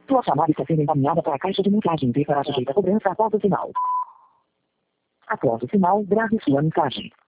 Sua chamada está sendo encaminhada para a caixa de mensagem e será sujeita a cobrança após o sinal. Após o sinal, grave sua mensagem.